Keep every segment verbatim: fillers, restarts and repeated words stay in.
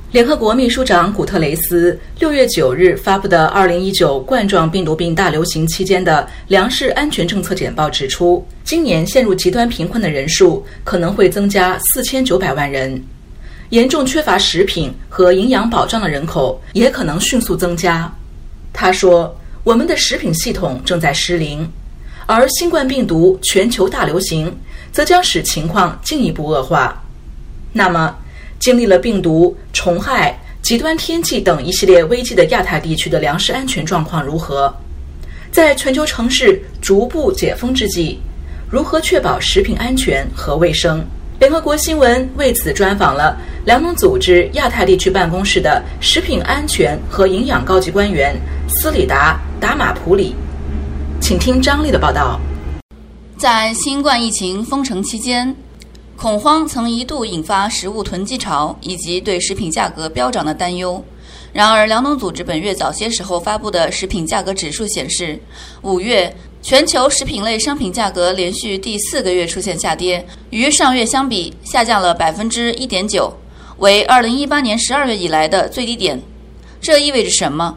联合国秘书长古特雷斯六月九日发布的二零一九冠状病毒病大流行期间的粮食安全政策简报指出，今年陷入极端贫困的人数可能会增加四千九百万人，严重缺乏食品和营养保障的人口也可能迅速增加。他说，我们的食品系统正在失灵，而新冠病毒全球大流行则将使情况进一步恶化。那么经历了病毒、虫害、极端天气等一系列危机的亚太地区的粮食安全状况如何？在全球城市逐步解封之际，如何确保食品安全和卫生？联合国新闻为此专访了粮农组织亚太地区办公室的食品安全和营养高级官员斯里达·达马普里。请听张丽的报道。 在新冠疫情封城期间，恐慌曾一度引发食物囤积潮以及对食品价格飙涨的担忧。然而，粮农组织本月早些时候发布的食品价格指数显示，五月全球食品类商品价格连续第四个月出现下跌，与上月相比下降了百分之一点九，为二零一八年十二月以来的最低点。这意味着什么？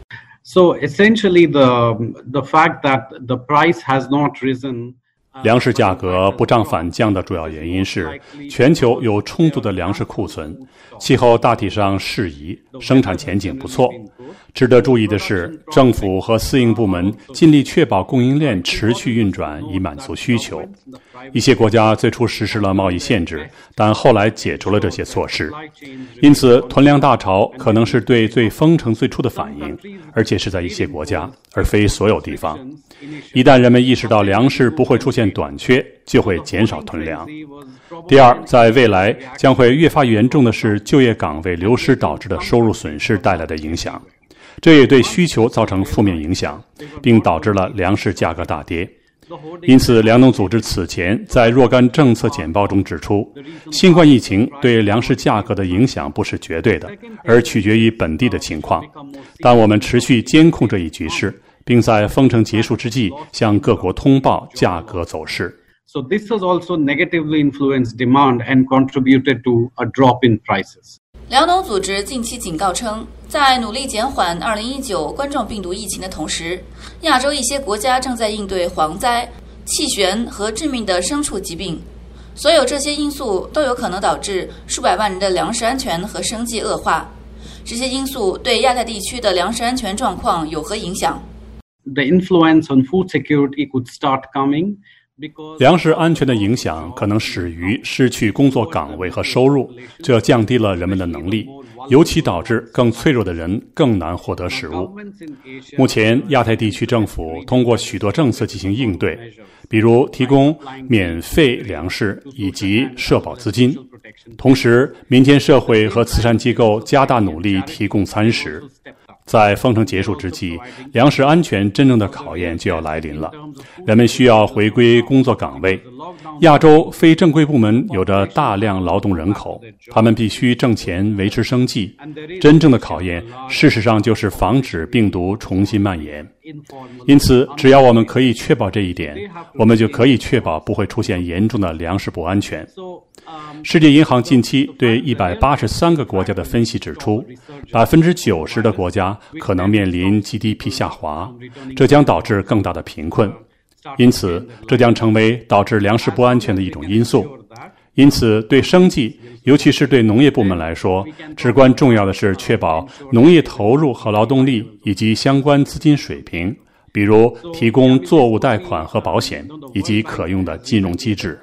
So essentially, the the fact that the price has not risen. 粮食价格不涨反降的主要原因是全球有充足的粮食库存，气候大体上适宜，生产前景不错。值得注意的是，政府和私营部门尽力确保供应链持续运转，以满足需求。一些国家最初实施了贸易限制，但后来解除了这些措施。因此，囤粮大潮可能是对最封城最初的反应，而且是在一些国家，而非所有地方。一旦人们意识到粮食不会出现短缺，就会减少囤粮。第二，在未来将会越发严重的是就业岗位流失导致的收入损失带来的影响，这也对需求造成负面影响，并导致了粮食价格大跌。因此，粮农组织此前在若干政策简报中指出，新冠疫情对粮食价格的影响不是绝对的，而取决于本地的情况。但我们持续监控这一局势，并在封城结束之际向各国通报价格走势。 So this has also negatively influenced demand and contributed to a drop in prices. 粮农组织近期警告称，在努力减缓二零一九冠状病毒疫情的同时，亚洲一些国家正在应对蝗灾、气旋和致命的牲畜疾病。所有这些因素都有可能导致数百万人的粮食安全和生计恶化。这些因素对亚太地区的粮食安全状况有何影响？ The influence on food security could start coming. 粮食安全的影响可能始于失去工作岗位和收入，这降低了人们的能力，尤其导致更脆弱的人更难获得食物。目前，亚太地区政府通过许多政策进行应对，比如提供免费粮食以及社保资金。同时，民间社会和慈善机构加大努力提供餐食。在封城结束之际，粮食安全真正的考验就要来临了。人们需要回归工作岗位。亚洲非正规部门有着大量劳动人口，他们必须挣钱维持生计。真正的考验，事实上就是防止病毒重新蔓延。因此，只要我们可以确保这一点，我们就可以确保不会出现严重的粮食不安全。世界银行近期对一百八十三个国家的分析指出，百分之九十的国家可能面临 G D P 下滑，这将导致更大的贫困。因此，这将成为导致粮食不安全的一种因素。因此，对生计，尤其是对农业部门来说，至关重要的是确保农业投入和劳动力以及相关资金水平，比如提供作物贷款和保险，以及可用的金融机制。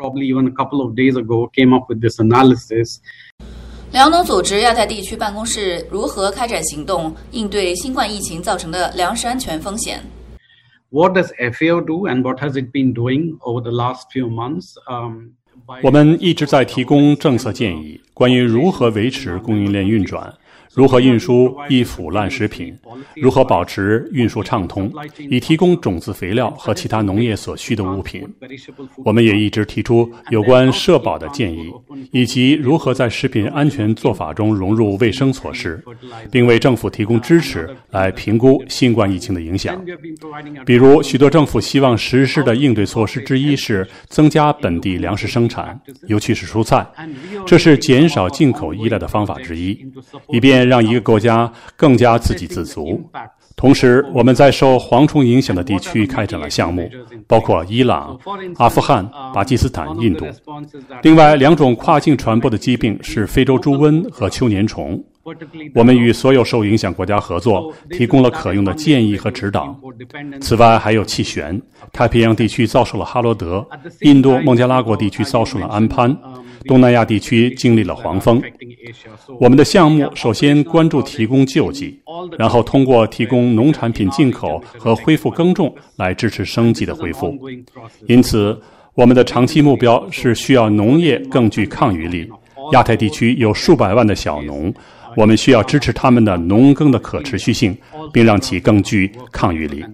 粮农组织亚太地区办公室如何开展行动，应对新冠疫情造成的粮食安全风险？ What does F A O do and what has it been doing over the last few months? Um, 我们一直在提供政策建议，关于如何维持供应链运转， 如何运输易腐烂食品，如何保持运输畅通，以提供种子肥料和其他农业所需的物品。我们也一直提出有关社保的建议，以及如何在食品安全做法中融入卫生措施，并为政府提供支持来评估新冠疫情的影响。比如，许多政府希望实施的应对措施之一是增加本地粮食生产，尤其是蔬菜，这是减少进口依赖的方法之一，以便让一个国家更加自给自足。同时，我们在受蝗虫影响的地区开展了项目，包括伊朗、阿富汗、巴基斯坦、印度。另外，两种跨境传播的疾病是非洲猪瘟和秋年虫。我们与所有受影响国家合作，提供了可用的建议和指导。此外，还有气旋，太平洋地区遭受了哈罗德，印度孟加拉国地区遭受了安潘，东南亚地区经历了黄蜂。我们的项目首先关注提供救济，然后通过提供农产品进口和恢复耕种来支持生计的恢复。因此，我们的长期目标是需要农业更具抗御力。亚太地区有数百万的小农，我们需要支持他们的农耕的可持续性，并让其更具抗御力。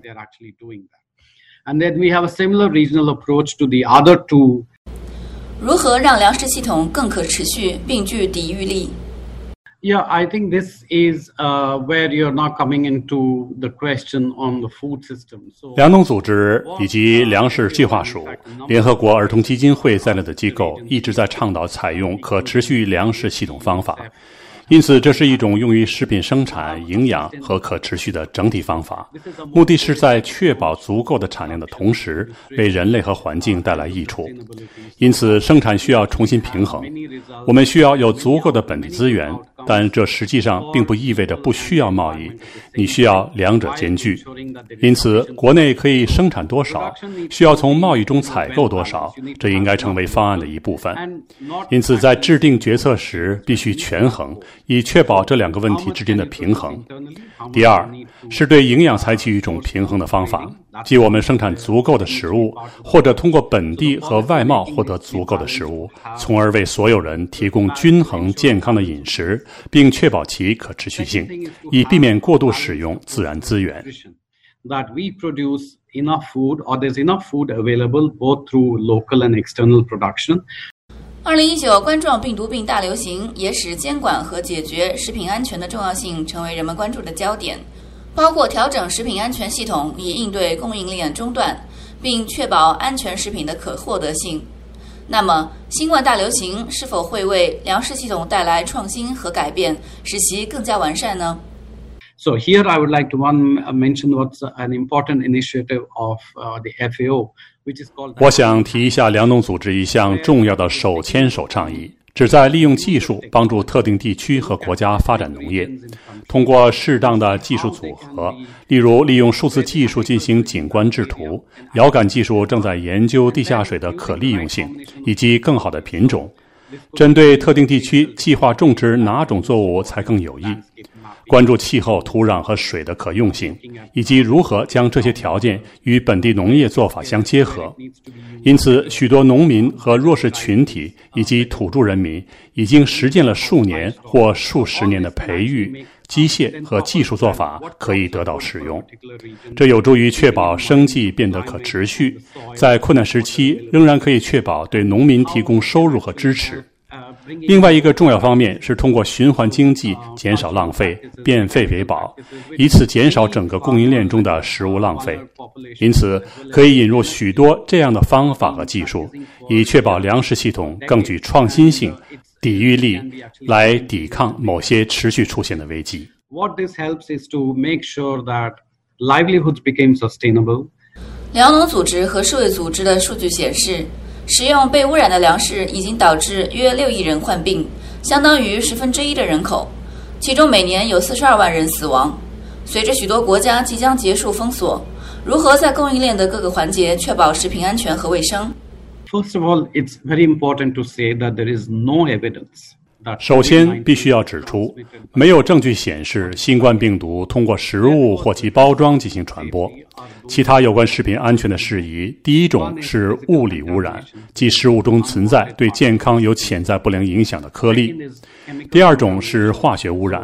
And then we have a similar regional approach to the other two. 如何让粮食系统更可持续并具抵御力？ Yeah, I think this is uh, where you're now coming into the question on the food system. So, 粮农组织以及粮食计划署、联合国儿童基金会在内的机构一直在倡导采用可持续粮食系统方法。因此，这是一种用于食品生产、营养和可持续的整体方法，目的是在确保足够的产量的同时，为人类和环境带来益处。因此，生产需要重新平衡。我们需要有足够的本地资源，但这实际上并不意味着不需要贸易，你需要两者兼具。因此，国内可以生产多少，需要从贸易中采购多少，这应该成为方案的一部分。因此，在制定决策时必须权衡，以确保这两个问题之间的平衡。第二，是对营养采取一种平衡的方法，即我们生产足够的食物，或者通过本地和外贸获得足够的食物，从而为所有人提供均衡健康的饮食，并确保其可持续性，以避免过度使用自然资源。 That we produce enough food, or there's enough food available both through local and external production. 二零一九冠状病毒病大流行也使监管和解决食品安全的重要性成为人们关注的焦点，包括调整食品安全系统以应对供应链中断，并确保安全食品的可获得性。那么，新冠大流行是否会为粮食系统带来创新和改变，使其更加完善呢？ So here I would like to one mention what's an important initiative of uh, the F A O. 我想提一下粮农组织一项重要的手牵手倡议，旨在利用技术帮助特定地区和国家发展农业。通过适当的技术组合，例如利用数字技术进行景观制图，遥感技术正在研究地下水的可利用性以及更好的品种，针对特定地区计划种植哪种作物才更有益，关注气候、土壤和水的可用性，以及如何将这些条件与本地农业做法相结合。因此，许多农民和弱势群体以及土著人民已经实践了数年或数十年的培育、机械和技术做法可以得到使用。这有助于确保生计变得可持续，在困难时期仍然可以确保对农民提供收入和支持。另外一个重要方面是通过循环经济减少浪费，变废为宝，以此减少整个供应链中的食物浪费。因此，可以引入许多这样的方法和技术，以确保粮食系统更具创新性、抵御力，来抵抗某些持续出现的危机。 What this helps is to make sure that livelihoods become sustainable. 粮农组织和世卫组织的数据显示，食用被污染的粮食已经导致约六亿人患病，相当于十分之一的人口，其中每年有四十二万人死亡。随着许多国家即将结束封锁，如何在供应链的各个环节确保食品安全和卫生？ First of all, it's very important to say that there is no evidence. 首先，必须要指出，没有证据显示新冠病毒通过食物或其包装进行传播。其他有关食品安全的事宜，第一种是物理污染，即食物中存在对健康有潜在不良影响的颗粒；第二种是化学污染，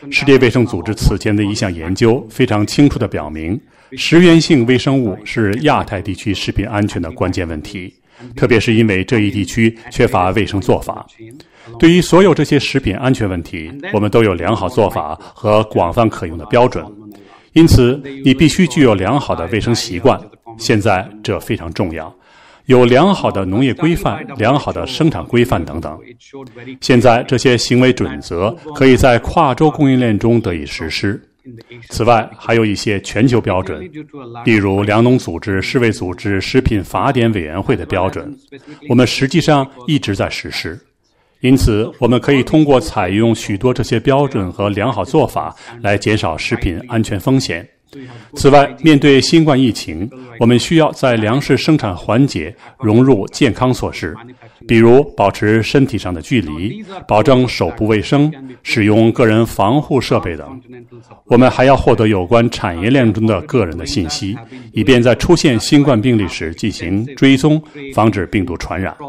世界卫生组织此前的一项研究非常清楚地表明，食源性微生物是亚太地区食品安全的关键问题，特别是因为这一地区缺乏卫生做法。对于所有这些食品安全问题，我们都有良好做法和广泛可用的标准，因此你必须具有良好的卫生习惯。现在这非常重要，有良好的农业规范、良好的生产规范等等。现在这些行为准则可以在跨州供应链中得以实施。此外，还有一些全球标准，例如粮农组织、世卫组织、食品法典委员会的标准，我们实际上一直在实施。因此，我们可以通过采用许多这些标准和良好做法来减少食品安全风险。此外，面对新冠疫情，我们需要在粮食生产环节融入健康措施，比如保持身体上的距离，保证手部卫生，使用个人防护设备等。我们还要获得有关产业链中的个人的信息，以便在出现新冠病例时进行追踪，防止病毒传染。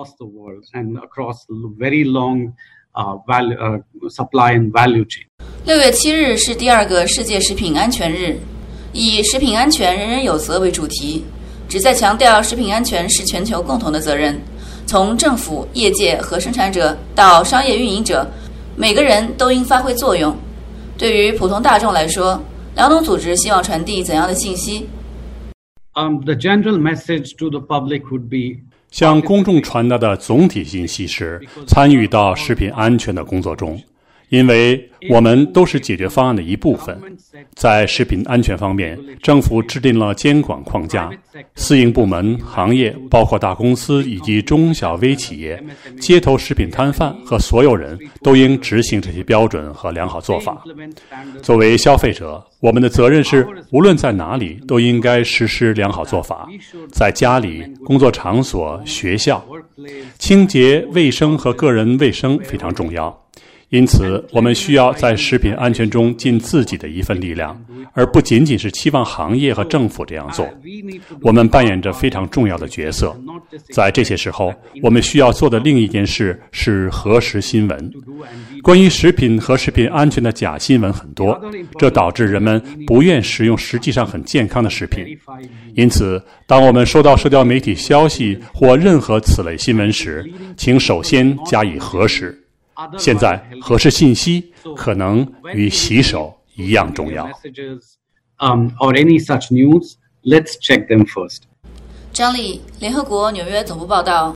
六月七日是第二个世界食品安全日，以食品安全人人有责为主题，旨在强调食品安全是全球共同的责任，从政府、业界和生产者到商业运营者，每个人都应发挥作用。对于普通大众来说，粮农组织希望传递怎样的信息？ Um, the general message to the public would be 向公众传达的总体信息是参与到食品安全的工作中，因为我们都是解决方案的一部分。在食品安全方面，政府制定了监管框架，私营部门、行业，包括大公司以及中小微企业、街头食品摊贩和所有人都应执行这些标准和良好做法。作为消费者，我们的责任是无论在哪里都应该实施良好做法，在家里、工作场所、学校，清洁、卫生和个人卫生非常重要。因此，我们需要在食品安全中尽自己的一份力量，而不仅仅是期望行业和政府这样做。我们扮演着非常重要的角色。在这些时候，我们需要做的另一件事是核实新闻。关于食品和食品安全的假新闻很多，这导致人们不愿食用实际上很健康的食品。因此，当我们收到社交媒体消息或任何此类新闻时，请首先加以核实。现在核实信息可能与洗手一样重要。 张丽，联合国纽约总部报道。